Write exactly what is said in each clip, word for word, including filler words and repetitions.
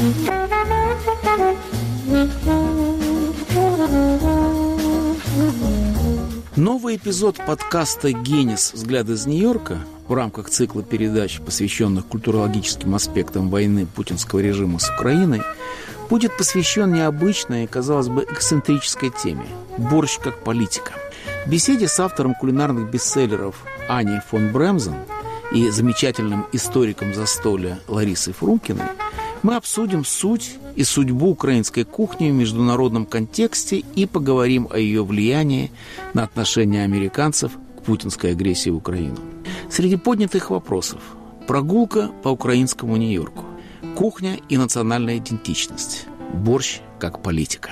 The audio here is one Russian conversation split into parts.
Новый эпизод подкаста «Генис. Взгляд из Нью-Йорка» в рамках цикла передач, посвященных культурологическим аспектам войны путинского режима с Украиной, будет посвящен необычной и, казалось бы, эксцентрической теме – борщ как политика. В беседе с автором кулинарных бестселлеров Аней фон Бремзен и замечательным историком застолья Ларисой Фрумкиной мы обсудим суть и судьбу украинской кухни в международном контексте и поговорим о ее влиянии на отношение американцев к путинской агрессии в Украину. Среди поднятых вопросов – прогулка по украинскому Нью-Йорку, кухня и национальная идентичность, борщ как политика.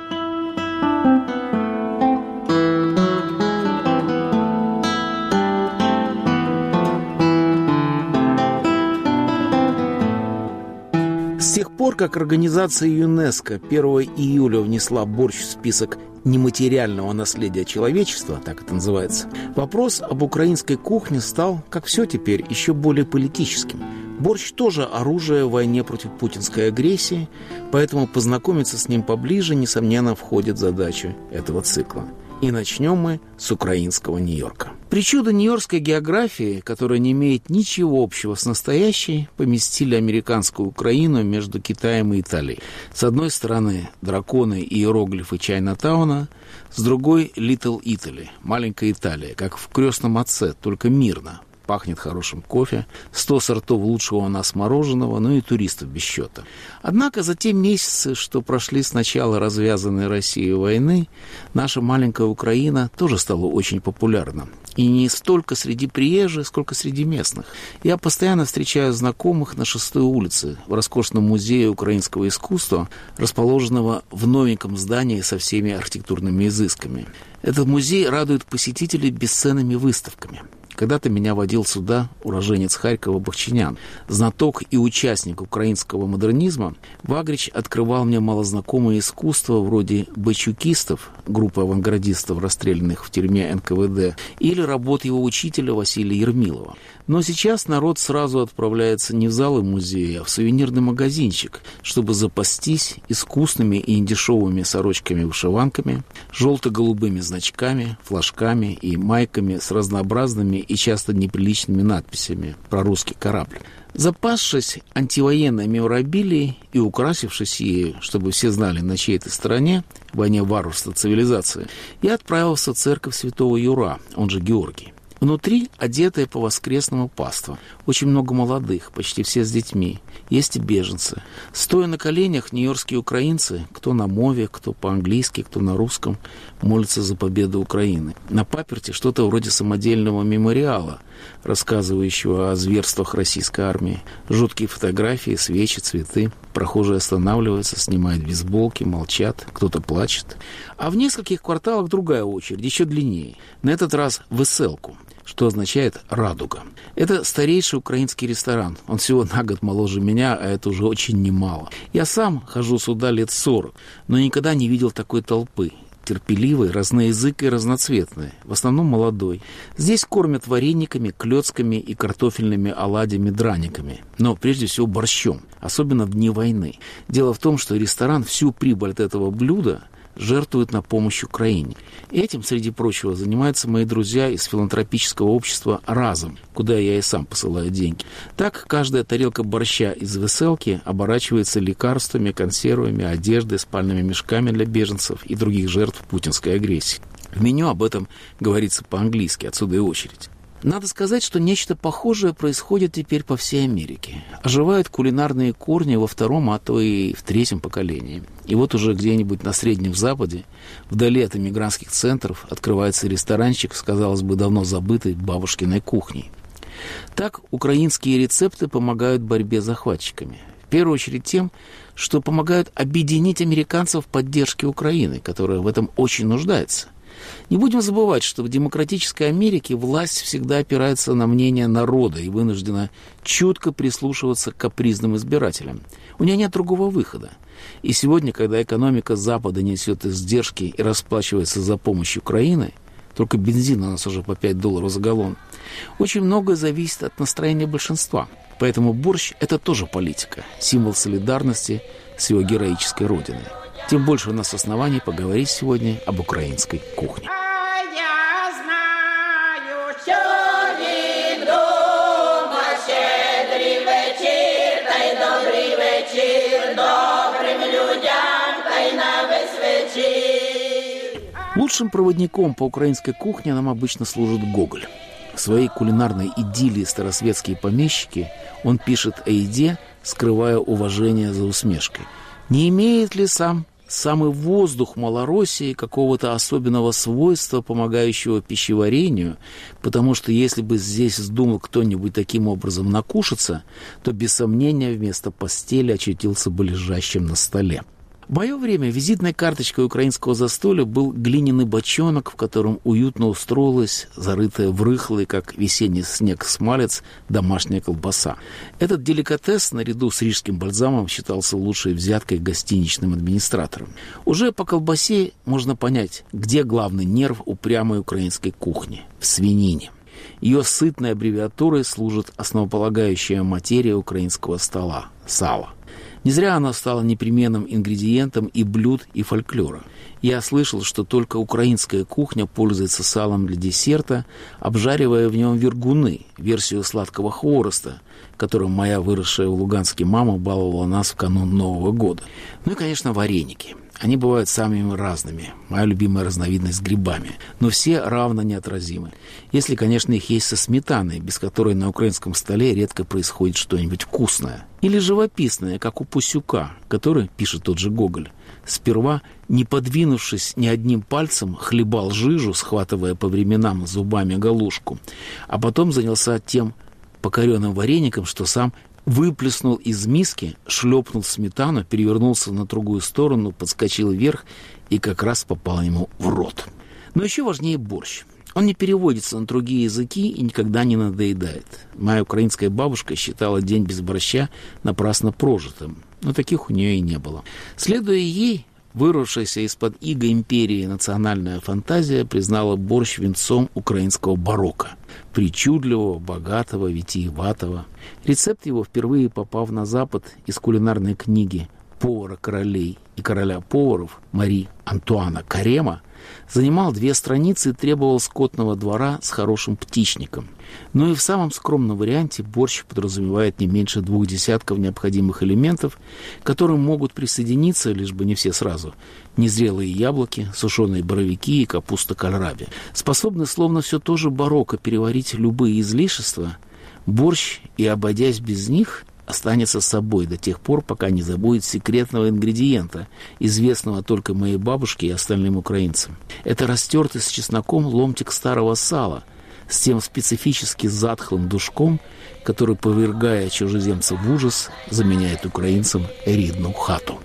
С тех пор, как организация ЮНЕСКО первого июля внесла борщ в список нематериального наследия человечества, так это называется, вопрос об украинской кухне стал, как все теперь, еще более политическим. Борщ тоже оружие в войне против путинской агрессии, поэтому познакомиться с ним поближе, несомненно, входит в задачу этого цикла. И начнем мы с украинского Нью-Йорка. Причуда нью-йоркской географии, которая не имеет ничего общего с настоящей, поместили американскую Украину между Китаем и Италией. С одной стороны драконы и иероглифы Чайна-тауна, с другой Литл Итали, маленькая Италия, как в «Крестном отце», только мирно. Пахнет хорошим кофе, сто сортов лучшего у нас мороженого, ну и туристов без счета. Однако за те месяцы, что прошли с начала развязанной Россией войны, наша маленькая Украина тоже стала очень популярна. И не столько среди приезжих, сколько среди местных. Я постоянно встречаю знакомых на шестой улице, в роскошном музее украинского искусства, расположенного в новеньком здании со всеми архитектурными изысками. Этот музей радует посетителей бесценными выставками. Когда-то меня водил сюда уроженец Харькова Бахчинян, знаток и участник украинского модернизма. Вагрич открывал мне малознакомое искусство вроде бачукистов, группы авангардистов, расстрелянных в тюрьме эн ка вэ дэ, или работ его учителя Василия Ермилова. Но сейчас народ сразу отправляется не в залы музея, а в сувенирный магазинчик, чтобы запастись искусными и недешевыми сорочками-вышиванками, желто-голубыми значками, флажками и майками с разнообразными и часто неприличными надписями про русский корабль. Запасшись антивоенной меморабилией и украсившись ею, чтобы все знали, на чьей ты стороне, в войне варварства цивилизации, я отправился в церковь святого Юра, он же Георгий. Внутри одетые по-воскресному паства. Очень много молодых, почти все с детьми. Есть и беженцы. Стоя на коленях, нью-йоркские украинцы, кто на мове, кто по-английски, кто на русском, молятся за победу Украины. На паперти что-то вроде самодельного мемориала, рассказывающего о зверствах российской армии. Жуткие фотографии, свечи, цветы. Прохожие останавливаются, снимают бейсболки, молчат, кто-то плачет. А в нескольких кварталах другая очередь, еще длиннее. На этот раз в Веселку, что означает «радуга». Это старейший украинский ресторан. Он всего на год моложе меня, а это уже очень немало. Я сам хожу сюда лет сорок, но никогда не видел такой толпы. Терпеливой, разноязыкой, разноцветной, в основном молодой. Здесь кормят варениками, клёцками и картофельными оладьями-драниками, но прежде всего борщом, особенно в дни войны. Дело в том, что ресторан всю прибыль от этого блюда жертвует на помощь Украине. Этим, среди прочего, занимаются мои друзья из филантропического общества «Разом», куда я и сам посылаю деньги. Так, каждая тарелка борща из Веселки оборачивается лекарствами, консервами, одеждой, спальными мешками для беженцев и других жертв путинской агрессии. В меню об этом говорится по-английски, отсюда и очередь. Надо сказать, что нечто похожее происходит теперь по всей Америке. Оживают кулинарные корни во втором, а то и в третьем поколении. И вот уже где-нибудь на Среднем Западе, вдали от эмигрантских центров, открывается ресторанчик с, казалось бы, давно забытой бабушкиной кухней. Так украинские рецепты помогают борьбе с захватчиками. В первую очередь тем, что помогают объединить американцев в поддержке Украины, которая в этом очень нуждается. Не будем забывать, что в демократической Америке власть всегда опирается на мнение народа и вынуждена чутко прислушиваться к капризным избирателям. У нее нет другого выхода. И сегодня, когда экономика Запада несет издержки и расплачивается за помощь Украины, только бензин у нас уже по пять долларов за галлон, очень многое зависит от настроения большинства. Поэтому борщ – это тоже политика, символ солидарности с его героической родиной. Тем больше у нас оснований поговорить сегодня об украинской кухне. Лучшим проводником по украинской кухне нам обычно служит Гоголь. В своей кулинарной идиллии «Старосветские помещики» он пишет о еде, скрывая уважение за усмешкой. Не имеет ли сам самый воздух Малороссии какого-то особенного свойства, помогающего пищеварению? Потому что если бы здесь вздумал кто-нибудь таким образом накушаться, то без сомнения вместо постели очутился бы лежащим на столе. В мое время визитной карточкой украинского застолья был глиняный бочонок, в котором уютно устроилась, зарытая в рыхлый, как весенний снег смалец, домашняя колбаса. Этот деликатес, наряду с рижским бальзамом, считался лучшей взяткой гостиничным администратором. Уже по колбасе можно понять, где главный нерв упрямой украинской кухни – в свинине. Ее сытной аббревиатурой служит основополагающая материя украинского стола – сало. Не зря оно стало непременным ингредиентом и блюд, и фольклора. Я слышал, что только украинская кухня пользуется салом для десерта, обжаривая в нем вергуны, версию сладкого хвороста, которым моя выросшая в Луганске мама баловала нас в канун Нового года. Ну и, конечно, вареники. Они бывают самыми разными. Моя любимая разновидность с грибами. Но все равно неотразимы. Если, конечно, их есть со сметаной, без которой на украинском столе редко происходит что-нибудь вкусное. Или живописное, как у Пусюка, который, пишет тот же Гоголь, сперва, не подвинувшись ни одним пальцем, хлебал жижу, схватывая по временам зубами галушку, а потом занялся тем покоренным вареником, что сам выплеснул из миски, шлепнул сметану, перевернулся на другую сторону, подскочил вверх и как раз попал ему в рот. Но еще важнее борщ. Он не переводится на другие языки и никогда не надоедает. Моя украинская бабушка считала день без борща напрасно прожитым, но таких у нее и не было. Следуя ей, вырвавшаяся из-под иго империи национальная фантазия признала борщ венцом украинского барокко. Причудливого, богатого, витиеватого. Рецепт его, впервые попав на Запад из кулинарной книги повара королей и короля поваров Мари Антуана Карема, занимал две страницы и требовал скотного двора с хорошим птичником. Но и в самом скромном варианте борщ подразумевает не меньше двух десятков необходимых элементов, к которым могут присоединиться, лишь бы не все сразу, незрелые яблоки, сушеные боровики и капуста кальраби. Способны, словно все то же барокко, переварить любые излишества, борщ, и, обойдясь без них, останется с собой до тех пор, пока не забудет секретного ингредиента, известного только моей бабушке и остальным украинцам. Это растертый с чесноком ломтик старого сала с тем специфически затхлым душком, который, повергая чужеземцев в ужас, заменяет украинцам рідну хату.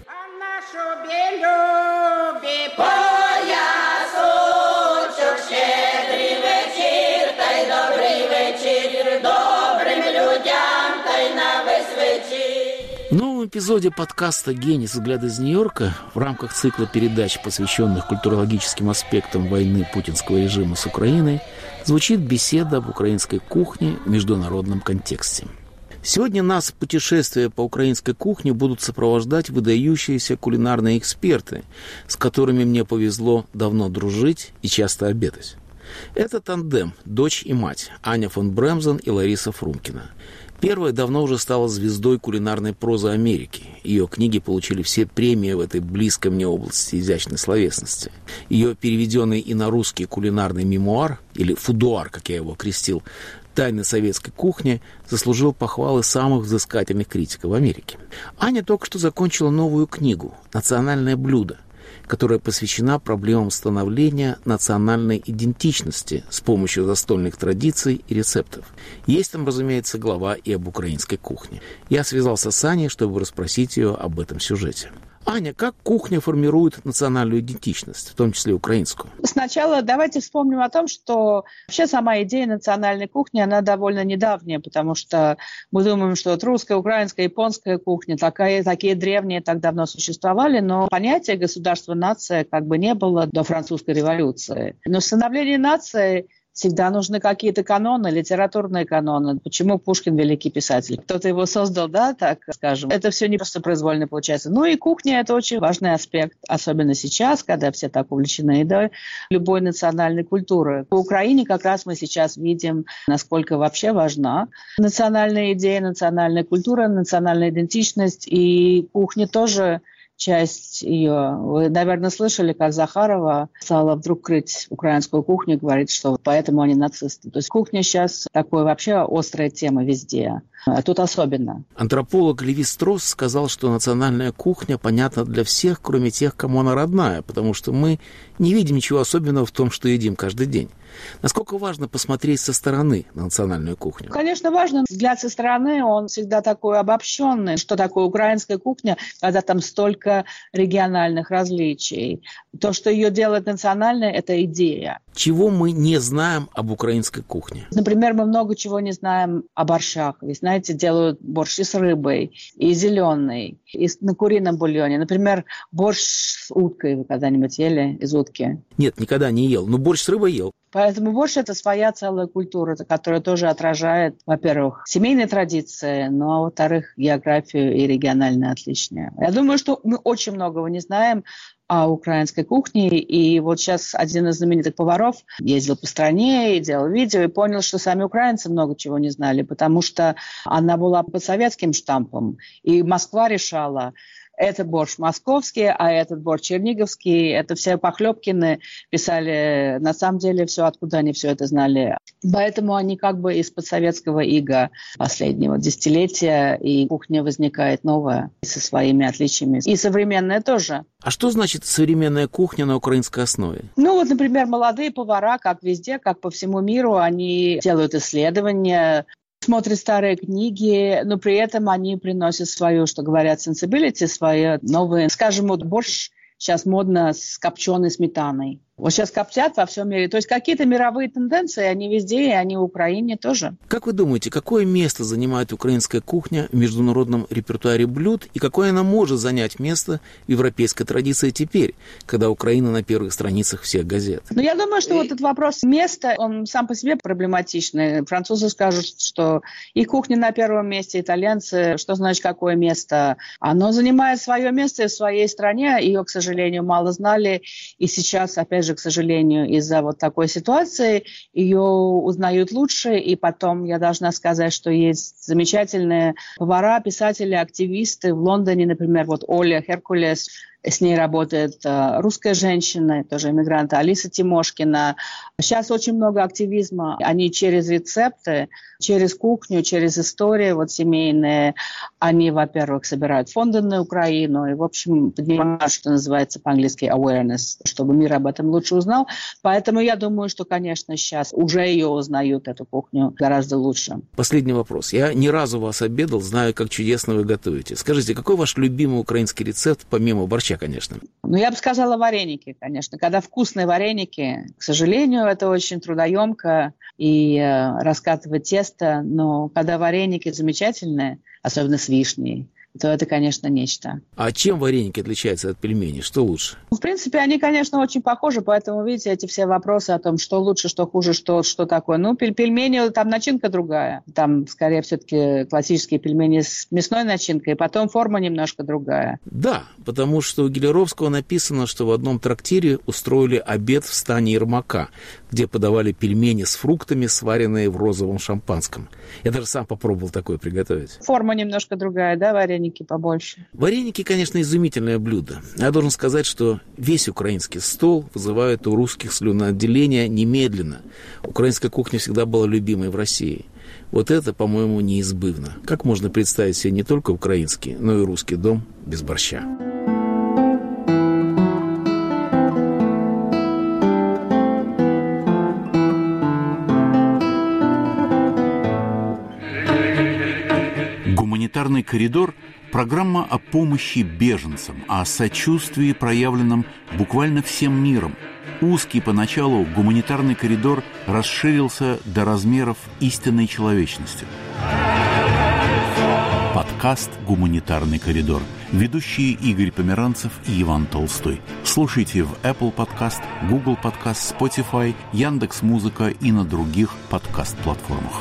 В новом эпизоде подкаста «Гений. Взгляд из Нью-Йорка» в рамках цикла передач, посвященных культурологическим аспектам войны путинского режима с Украиной, звучит беседа об украинской кухне в международном контексте. Сегодня нас в путешествии по украинской кухне будут сопровождать выдающиеся кулинарные эксперты, с которыми мне повезло давно дружить и часто обедать. Это тандем «Дочь и мать» Аня фон Бремзен и Лариса Фрумкина. Первая давно уже стала звездой кулинарной прозы Америки. Ее книги получили все премии в этой близкой мне области изящной словесности. Ее переведенный и на русский кулинарный мемуар, или фудуар, как я его окрестил, «Тайны советской кухни», заслужил похвалы самых взыскательных критиков в Америке. Аня только что закончила новую книгу «Национальное блюдо», которая посвящена проблемам становления национальной идентичности с помощью застольных традиций и рецептов. Есть там, разумеется, глава и об украинской кухне. Я связался с Аней, чтобы расспросить ее об этом сюжете. Аня, как кухня формирует национальную идентичность, в том числе украинскую? Сначала давайте вспомним о том, что вообще сама идея национальной кухни, она довольно недавняя, потому что мы думаем, что вот русская, украинская, японская кухня, такая, такие древние так давно существовали, но понятия государства-нация как бы не было до французской революции. Но становление нации Всегда нужны какие-то каноны, литературные каноны. Почему Пушкин великий писатель? Кто-то его создал, да, так скажем. Это все не просто произвольно получается. Ну и кухня – это очень важный аспект, особенно сейчас, когда все так увлечены едой, любой национальной культуры. По Украине как раз мы сейчас видим, насколько вообще важна национальная идея, национальная культура, национальная идентичность. И кухня тоже часть ее. Вы, наверное, слышали, как Захарова стала вдруг крыть украинскую кухню, говорит, что поэтому они нацисты. То есть кухня сейчас такая вообще острая тема везде. А тут особенно. Антрополог Леви-Стросс сказал, что национальная кухня понятна для всех, кроме тех, кому она родная, потому что мы не видим ничего особенного в том, что едим каждый день. Насколько важно посмотреть со стороны на национальную кухню? Конечно, важно. Взгляд со стороны, он всегда такой обобщенный. Что такое украинская кухня, когда там столько региональных различий. То, что ее делает национальной, это идея. Чего мы не знаем об украинской кухне? Например, мы много чего не знаем о борщах. Вы знаете, делают борщ и с рыбой, и зеленый, и на курином бульоне. Например, борщ с уткой вы когда-нибудь ели из утки? Нет, никогда не ел, но борщ с рыбой ел. Поэтому борщ – это своя целая культура, которая тоже отражает, во-первых, семейные традиции, ну, а во-вторых, географию и региональные отличия. Я думаю, что мы очень многого не знаем о украинской кухне, и вот сейчас один из знаменитых поваров ездил по стране и делал видео, и понял, что сами украинцы много чего не знали, потому что она была под советским штампом, и Москва решала, это борщ московский, а этот борщ черниговский. Это все Похлебкины писали, на самом деле, все, откуда они все это знали. Поэтому они как бы из-под советского ига последнего десятилетия, и кухня возникает новая со своими отличиями. И современная тоже. А что значит современная кухня на украинской основе? Ну вот, например, молодые повара, как везде, как по всему миру, они делают исследования, смотрят старые книги, но при этом они приносят свою, что говорят, sensibility, свои новые. Скажем, вот борщ сейчас модно с копченой сметаной. Вот сейчас коптят во всем мире. То есть какие-то мировые тенденции, они везде, и они в Украине тоже. Как вы думаете, какое место занимает украинская кухня в международном репертуаре блюд, и какое она может занять место в европейской традиции теперь, когда Украина на первых страницах всех газет? Ну, я думаю, что вот этот вопрос места, он сам по себе проблематичный. Французы скажут, что их кухня на первом месте, итальянцы, что значит какое место? Оно занимает свое место в своей стране, ее, к сожалению, мало знали, и сейчас, опять же, к сожалению, из-за вот такой ситуации ее узнают лучше, и потом я должна сказать, что есть замечательные повара, писатели, активисты в Лондоне, например, вот Оля Херкулес, с ней работает э, русская женщина, тоже иммигрант, Алиса Тимошкина. Сейчас очень много активизма. Они через рецепты, через кухню, через истории вот семейные, они, во-первых, собирают фонды на Украину и, в общем, поднимают, что называется по-английски awareness, чтобы мир об этом лучше узнал. Поэтому я думаю, что, конечно, сейчас уже ее узнают, эту кухню, гораздо лучше. Последний вопрос. Я ни разу вас обедал, знаю, как чудесно вы готовите. Скажите, какой ваш любимый украинский рецепт, помимо борща, конечно? Ну, я бы сказала вареники, конечно. Когда вкусные вареники, к сожалению, это очень трудоемко и э, раскатывать тесто, но когда вареники замечательные, особенно с вишней, то это, конечно, нечто. А чем вареники отличаются от пельменей? Что лучше? В принципе, они, конечно, очень похожи, поэтому, видите, эти все вопросы о том, что лучше, что хуже, что, что такое. Ну, пельмени, там начинка другая. Там, скорее, все-таки классические пельмени с мясной начинкой, потом форма немножко другая. Да, потому что у Гелеровского написано, что в одном трактире устроили обед в стане Ермака, где подавали пельмени с фруктами, сваренные в розовом шампанском. Я даже сам попробовал такое приготовить. Форма немножко другая, да, вареники побольше? Вареники, конечно, изумительное блюдо. Я должен сказать, что весь украинский стол вызывает у русских слюноотделение немедленно. Украинская кухня всегда была любимой в России. Вот это, по-моему, неизбывно. Как можно представить себе не только украинский, но и русский дом без борща? «Гуманитарный коридор» – программа о помощи беженцам, о сочувствии, проявленном буквально всем миром. Узкий поначалу гуманитарный коридор расширился до размеров истинной человечности. Подкаст подкаст «Гуманитарный коридор». Ведущие Игорь Померанцев и Иван Толстой. Слушайте в Apple Podcast, Google Podcast, Spotify, Яндекс.Музыка и на других подкаст-платформах.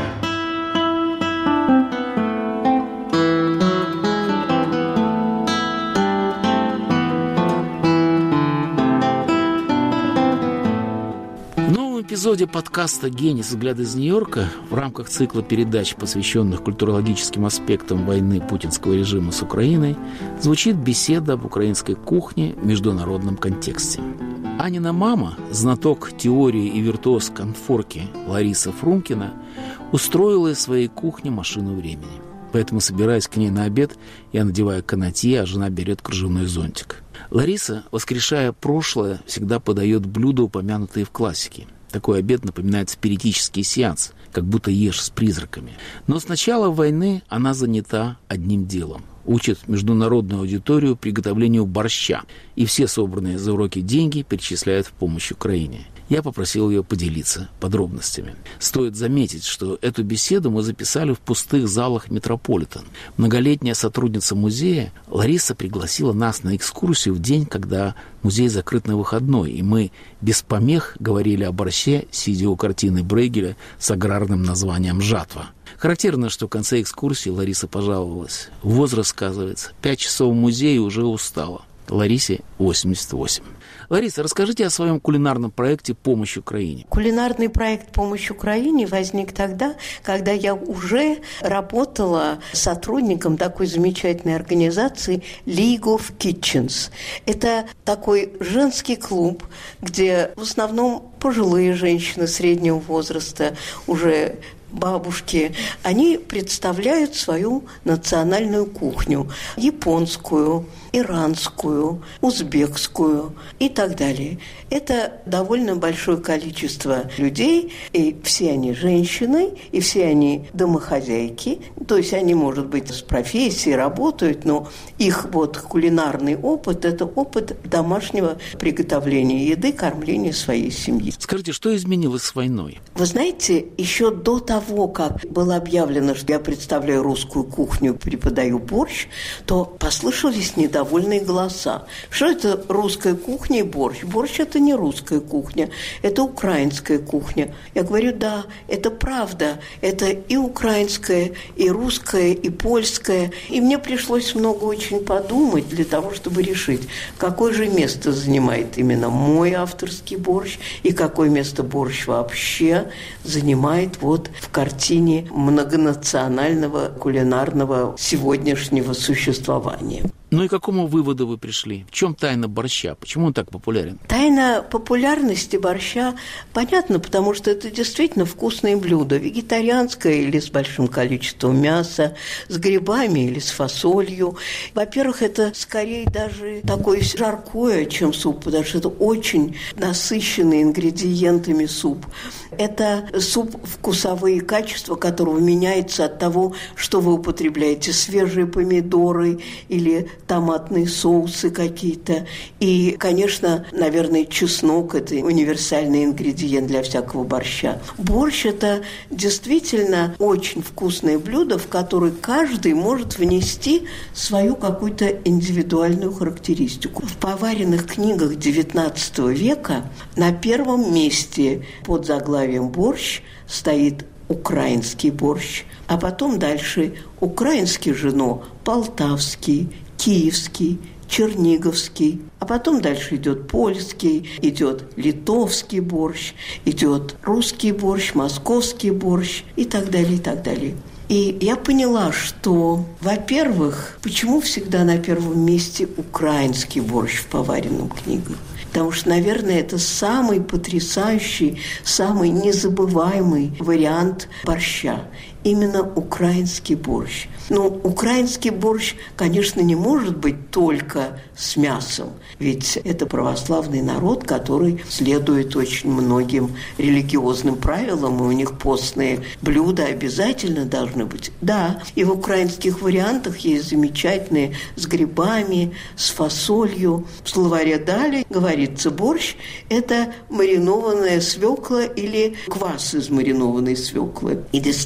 В эпизоде подкаста «Генис. Взгляд из Нью-Йорка» в рамках цикла передач, посвященных культурологическим аспектам войны путинского режима с Украиной, звучит беседа об украинской кухне в международном контексте. Анина мама, знаток теории и виртуоз конфорки Лариса Фрумкина, устроила из своей кухни машину времени. Поэтому, собираясь к ней на обед, я надеваю канатье, а жена берет кружевной зонтик. Лариса, воскрешая прошлое, всегда подает блюда, упомянутые в классике. Такой обед напоминает спиритический сеанс, как будто ешь с призраками. Но с начала войны она занята одним делом. Учит международную аудиторию приготовлению борща. И все собранные за уроки деньги перечисляют в помощь Украине. Я попросил ее поделиться подробностями. Стоит заметить, что эту беседу мы записали в пустых залах Метрополитен. Многолетняя сотрудница музея Лариса пригласила нас на экскурсию в день, когда музей закрыт на выходной, и мы без помех говорили о борще, сидя у картины Брейгеля с аграрным названием «Жатва». Характерно, что в конце экскурсии Лариса пожаловалась. Возраст, сказывается, пять часов в музее уже устала. Ларисе восемьдесят восемь. Лариса, расскажите о своем кулинарном проекте «Помощь Украине». Кулинарный проект «Помощь Украине» возник тогда, когда я уже работала сотрудником такой замечательной организации League of Kitchens. Это такой женский клуб, где в основном пожилые женщины среднего возраста, уже бабушки, они представляют свою национальную кухню. Японскую, иранскую, узбекскую и так далее. Это довольно большое количество людей, и все они женщины, и все они домохозяйки. То есть они, может быть, с профессией работают, но их вот кулинарный опыт – это опыт домашнего приготовления еды, кормления своей семьи. Скажите, что изменилось с войной? Вы знаете, еще до того, как было объявлено, что я представляю русскую кухню, преподаю борщ, то послышались недовольные голоса. Что это русская кухня и борщ? Борщ – это не русская кухня, это украинская кухня. Я говорю, да, это правда. Это и украинская, и русская, и польская. И мне пришлось много очень подумать для того, чтобы решить, какое же место занимает именно мой авторский борщ и какое место борщ вообще занимает вот в картине многонационального кулинарного сегодняшнего существования. Ну и к какому выводу вы пришли? В чем тайна борща? Почему он так популярен? Тайна популярности борща понятна, потому что это действительно вкусное блюдо. Вегетарианское или с большим количеством мяса, с грибами или с фасолью. Во-первых, это скорее даже такое жаркое, чем суп, потому что это очень насыщенный ингредиентами суп. Это суп, вкусовые качества которого меняются от того, что вы употребляете. Свежие помидоры или томатные соусы какие-то. И, конечно, наверное, чеснок – это универсальный ингредиент для всякого борща. Борщ – это действительно очень вкусное блюдо, в которое каждый может внести свою какую-то индивидуальную характеристику. В поваренных книгах девятнадцатого века на первом месте под заглавием «борщ» стоит украинский борщ, а потом дальше украинский жено, полтавский, киевский, черниговский, а потом дальше идет польский, идет литовский борщ, идет русский борщ, московский борщ и так далее, и так далее. И я поняла, что, во-первых, почему всегда на первом месте украинский борщ в поваренном книгах? Потому что, наверное, это самый потрясающий, самый незабываемый вариант борща. Именно украинский борщ. Но украинский борщ, конечно, не может быть только с мясом. Ведь это православный народ, который следует очень многим религиозным правилам, и у них постные блюда обязательно должны быть. Да, и в украинских вариантах есть замечательные с грибами, с фасолью. В словаре «Дали» говорится, борщ – это маринованная свекла или квас из маринованной свеклы. И действительно,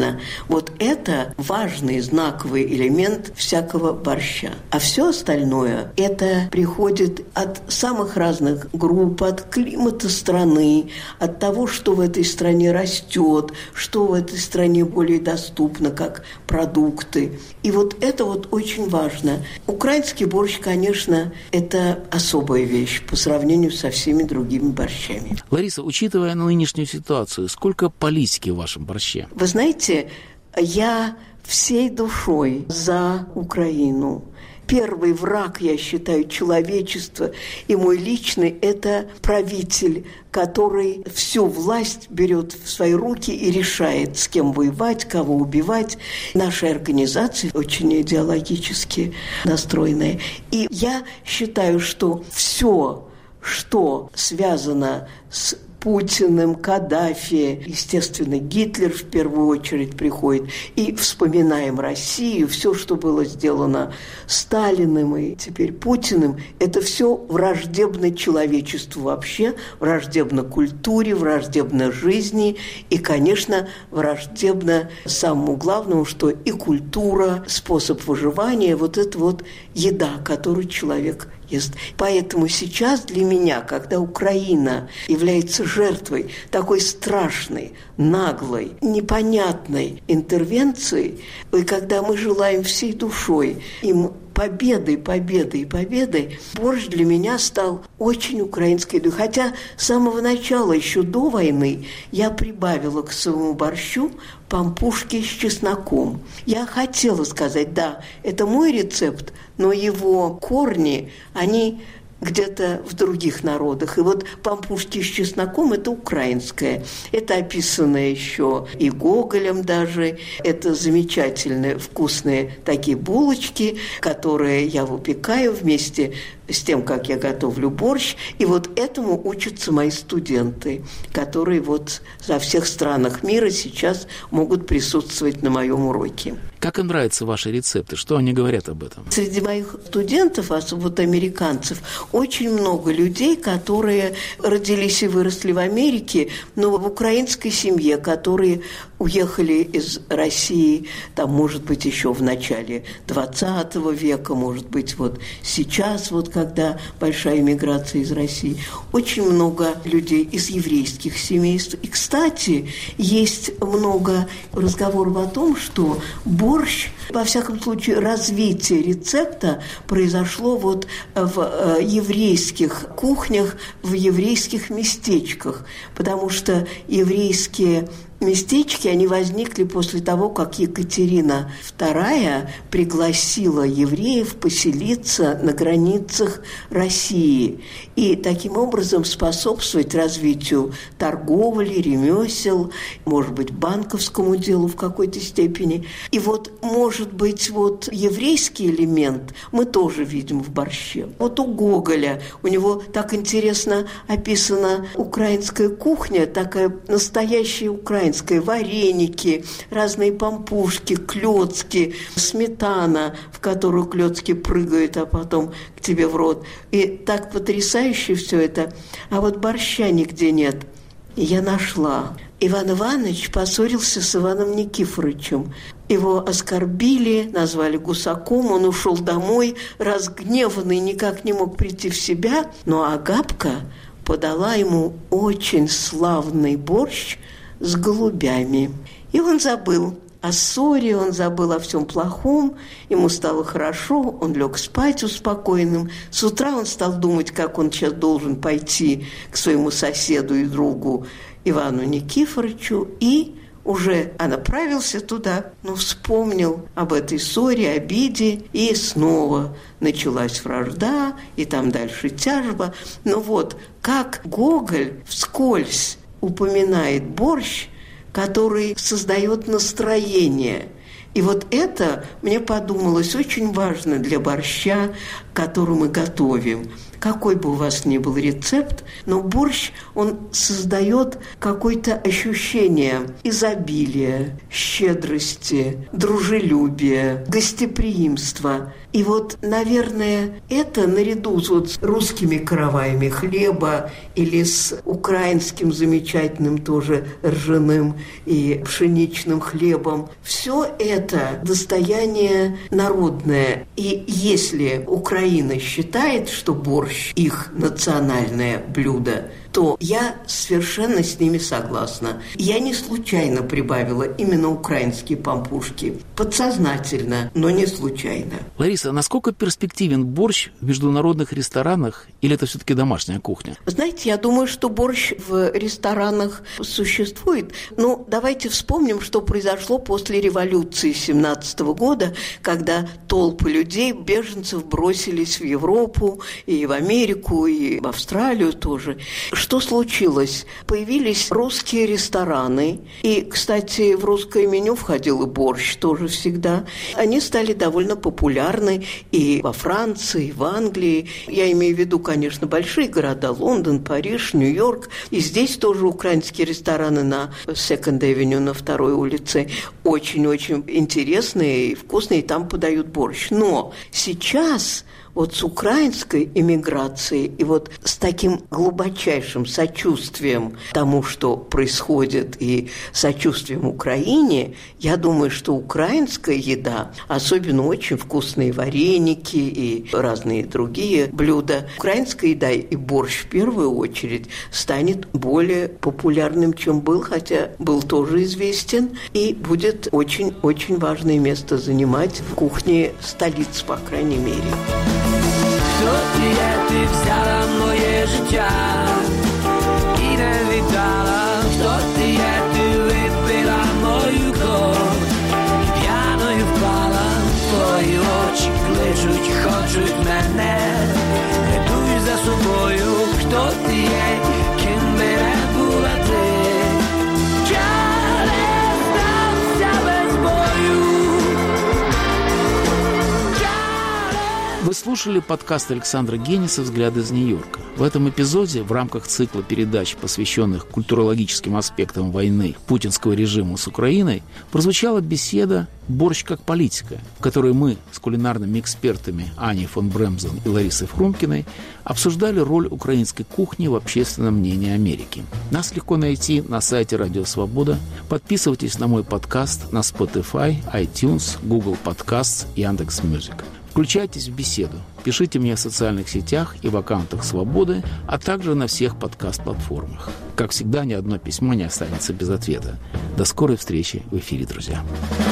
действительно, вот это важный знаковый элемент всякого борща. А все остальное, это приходит от самых разных групп, от климата страны, от того, что в этой стране растет, что в этой стране более доступно, как продукты. И вот это вот очень важно. Украинский борщ, конечно, это особая вещь по сравнению со всеми другими борщами. Лариса, учитывая нынешнюю ситуацию, сколько политики в вашем борще? Вы знаете, я всей душой за Украину. Первый враг, я считаю, человечества и мой личный – это правитель, который всю власть берет в свои руки и решает, с кем воевать, кого убивать. Наши организации очень идеологически настроенные. И я считаю, что все, что связано с Путиным, Каддафи, естественно, Гитлер в первую очередь приходит. И вспоминаем Россию, все, что было сделано Сталиным и теперь Путиным, это все враждебно человечеству вообще, враждебно культуре, враждебно жизни и, конечно, враждебно самому главному, что и культура, способ выживания, вот это вот еда, которую человек ест. Поэтому сейчас для меня, когда Украина является жертвой такой страшной, наглой, непонятной интервенции, и когда мы желаем всей душой им победы, победы и победы, борщ для меня стал очень украинской едой. Хотя с самого начала, еще до войны, я прибавила к своему борщу пампушки с чесноком. Я хотела сказать, да, это мой рецепт, но его корни, они где-то в других народах. И вот пампушки с чесноком – это украинское. Это описано еще и Гоголем даже. Это замечательные вкусные такие булочки, которые я выпекаю вместе с тем, как я готовлю борщ. И вот этому учатся мои студенты, которые вот во всех странах мира сейчас могут присутствовать на моем уроке. Как им нравятся ваши рецепты? Что они говорят об этом? Среди моих студентов, особенно вот американцев, очень много людей, которые родились и выросли в Америке, но в украинской семье, которые уехали из России, там, может быть, еще в начале двадцатого века, может быть, вот сейчас, вот когда большая эмиграция из России. Очень много людей из еврейских семейств. И, кстати, есть много разговоров о том, что борщ, во всяком случае, развитие рецепта произошло вот в еврейских кухнях, в еврейских местечках, потому что еврейские местечки, они возникли после того, как Екатерина вторая пригласила евреев поселиться на границах России и таким образом способствовать развитию торговли, ремесел, может быть, банковскому делу в какой-то степени. И вот, может быть, вот еврейский элемент мы тоже видим в борще. Вот у Гоголя, у него так интересно описана украинская кухня, такая настоящая украинская, вареники, разные пампушки, клёцки, сметана, в которую клёцки прыгают, а потом к тебе в рот. И так потрясающе все это. А вот борща нигде нет. И я нашла. Иван Иванович поссорился с Иваном Никифоровичем. Его оскорбили, назвали гусаком, он ушел домой, разгневанный, никак не мог прийти в себя. Но Агапка подала ему очень славный борщ с голубями. И он забыл о ссоре, он забыл о всем плохом, ему стало хорошо, он лег спать успокоенным. С утра он стал думать, как он сейчас должен пойти к своему соседу и другу Ивану Никифоровичу, и уже направился туда, но вспомнил об этой ссоре, обиде, и снова началась вражда, и там дальше тяжба. Но вот как Гоголь вскользь упоминает борщ, который создает настроение. И вот это, мне подумалось, очень важно для борща, который мы готовим. Какой бы у вас ни был рецепт, но борщ, он создает какое-то ощущение изобилия, щедрости, дружелюбия, гостеприимства. И вот, наверное, это наряду с вот русскими караваями хлеба или с украинским замечательным тоже ржаным и пшеничным хлебом, все это достояние народное. И если Украина считает, что борщ их национальное блюдо, то я совершенно с ними согласна. Я не случайно прибавила именно украинские пампушки. Подсознательно, но не случайно. Лариса, насколько перспективен борщ в международных ресторанах, или это все-таки домашняя кухня? Знаете, я думаю, что борщ в ресторанах существует. Но давайте вспомним, что произошло после революции семнадцатого года, когда толпы людей, беженцев, бросились в Европу, и в Америку, и в Австралию тоже. Что случилось? Появились русские рестораны. И, кстати, в русское меню входил и борщ тоже всегда. Они стали довольно популярны и во Франции, и в Англии. Я имею в виду, конечно, большие города. Лондон, Париж, Нью-Йорк. И здесь тоже украинские рестораны на Second Avenue, на второй улице. Очень-очень интересные и вкусные. И там подают борщ. Но сейчас... Вот с украинской эмиграцией и вот с таким глубочайшим сочувствием тому, что происходит, и сочувствием Украине, я думаю, что украинская еда, особенно очень вкусные вареники и разные другие блюда, украинская еда и борщ в первую очередь станет более популярным, чем был, хотя был тоже известен, и будет очень-очень важное место занимать в кухне столиц, по крайней мере. Хто ти є, ти взяла моє життя і не віддала. Хто ти є, ти випила мою кров і п'яною впала. Твої очі кличуть, хочуть мене. Рятуй за собою, хто ти є, ким би не була ти. Я не здамся без бою. Вы слушали подкаст Александра Гениса «Взгляд из Нью-Йорка». В этом эпизоде в рамках цикла передач, посвященных культурологическим аспектам войны путинского режима с Украиной, прозвучала беседа «Борщ как политика», в которой мы с кулинарными экспертами Аней фон Бремзен и Ларисой Фрумкиной обсуждали роль украинской кухни в общественном мнении Америки. Нас легко найти на сайте Радио Свобода. Подписывайтесь на мой подкаст на Spotify, iTunes, Google Podcasts и Яндекс.Мьюзик. Включайтесь в беседу, пишите мне в социальных сетях и в аккаунтах «Свободы», а также на всех подкаст-платформах. Как всегда, ни одно письмо не останется без ответа. До скорой встречи в эфире, друзья.